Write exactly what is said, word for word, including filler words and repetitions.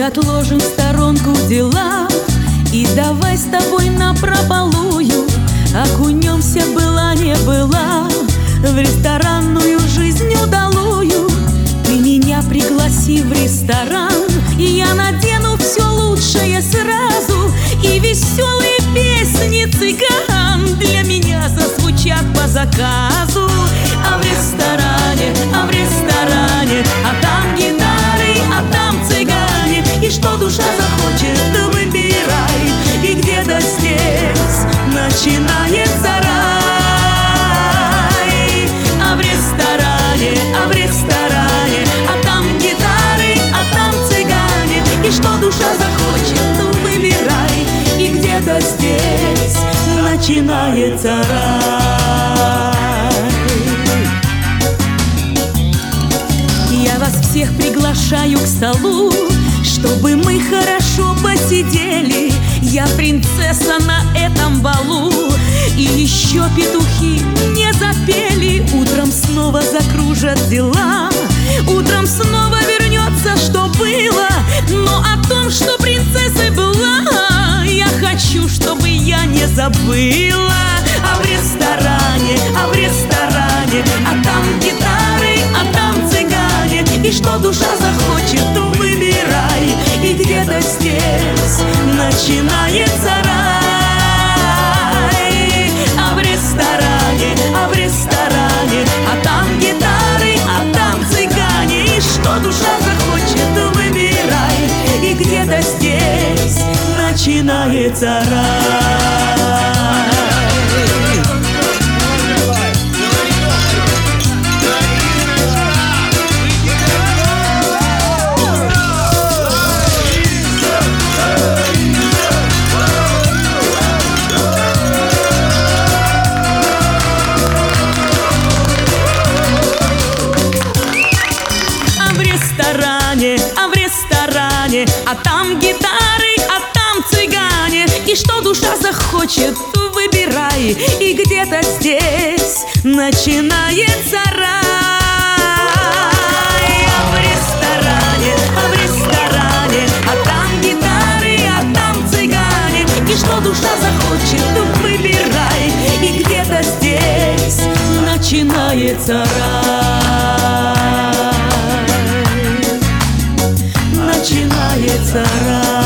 отложим в сторонку дела и давай с тобой напропалую окунемся, была не была, в ресторанную жизнь удалую. Ты меня пригласи в ресторан, и я надену все лучшее сразу, и веселые песни цыган для меня зазвучат по заказу. А в ресторане, а в ресторане, а там гитары, а там цыгане, и что душа захочет, выбирай, и где-то здесь начинается рай. А в ресторане, а в ресторане, а там гитары, а там цыгане, и что душа захочет, выбирай, и где-то здесь начинается рай. Я вас всех приглашаю к столу, чтобы мы хорошо посидели. Я принцесса на этом балу, и еще петухи не запели. Утром снова закружат дела, утром снова вернется, что было. Но о том, что принцессой была, я хочу, чтобы я не забыла. А в ресторане, а в ресторане, а там гитары, а там цыгане, и что душа захочет, выбирай, и где-то здесь начинается рай. А в ресторане, а в ресторане, а там гитары, а там цыгане, и что душа захочет, выбирай, и где-то здесь начинается рай. А в ресторане, а там гитары, а там цыгане, и что душа захочет, выбирай, и где-то здесь начинается рай. А в ресторане, а в ресторане, а там гитары, а там цыгане, и что душа захочет, выбирай, и где-то здесь начинается рай. Начинается рай.